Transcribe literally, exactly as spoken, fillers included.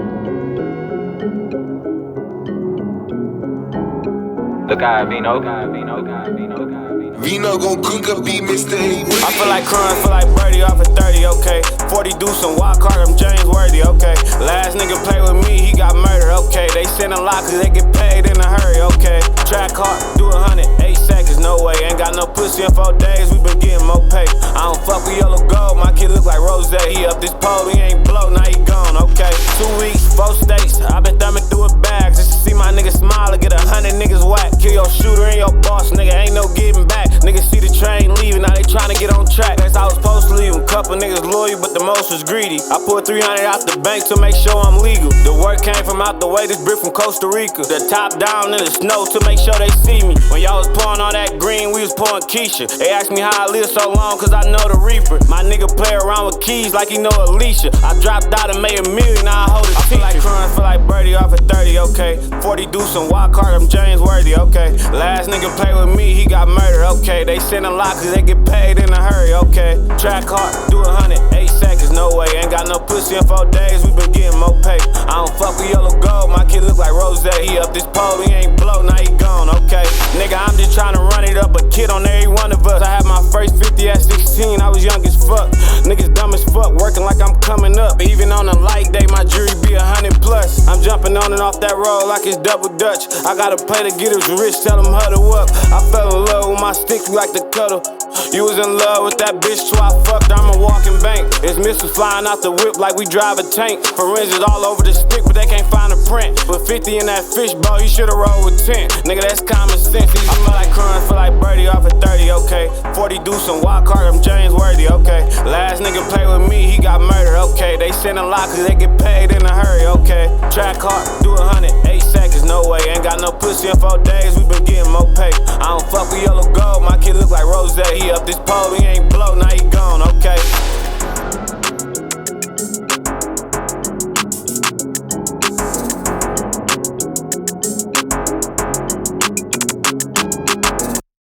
Look at Vino, Vino, Vino, Vino. Vino gon' cook up, be Mister A. I feel like crying, feel like Birdie off at thirty, okay. forty deuce and wild card, I'm James Worthy, okay. Last nigga play with me, he got murdered, okay. They send a lot cause they get paid in a hurry, okay. Track hard, do a hundred, eight seconds, no way. Ain't got no pussy in four days, we been getting more pay. I don't fuck with yellow gold, my kid look like Rose. He up this pole, he ain't blow, now he gone, okay. Two weeks, four states, I been thumbing through a bag just to see my niggas smile or get a hundred niggas whack. Kill your shooter and your boss, nigga, ain't no getting back. Niggas see the train leaving, now they tryna get on track. That's how I was supposed to leave them. Couple niggas loyal, but the most was greedy. I put three hundred out the bank to make sure I'm legal. The work came from out the way, this brick from Costa Rica. The top down in the snow to make sure they see me. When y'all was pouring all that green, we was pouring Keisha. They asked me how I live so long, cause I know the reaper. My nigga play around with keys like he know Alicia. I dropped out and made a million, now I hold it. I feel like crying, feel like Birdie off at thirty, okay. forty deuce and wild card, I'm James Worthy, okay. Last nigga play with me, he got murdered, okay. They send a lot cause they get paid in a hurry, okay. Track hard, do a hundred, eight seconds, no way. Ain't got no pussy in four days, we been getting more pay. I don't fuck with yellow gold, my kid look like Rose. He up this pole, he ain't blow, now he gone, okay. Nigga, I'm just tryna run it up, a kid on every one of us. I had my first fifty at sixteen, I was young as fuck. Niggas dumb as fuck, working like I'm coming up. Even on a light day, my jury be a hundred plus. I'm jumping on and off that road like it's double dutch. I gotta play to get us rich, tell them huddle up. I fell in love with my stick, we like to cuddle. You was in love with that bitch, so I fucked her, I'm a walking bank. It's missiles flying out the whip like we drive a tank. Forensics all over the stick, but they can't find a print. Put fifty in that fishbowl, you should've rolled with ten. Nigga, that's common sense. I feel like crying, feel like Birdie off at thirty, okay. forty deuce and wild card, I'm James Worthy, okay. Last nigga play with me, he got murdered, okay. They send a lot cause they get paid in a hurry, okay. Track hard, do a hundred, eight seconds, no way. Ain't got no pussy in four days, we been getting more pay. I don't fuck with yellow gold, my kid look like Rose. He up this pole, he ain't blow, now he gone.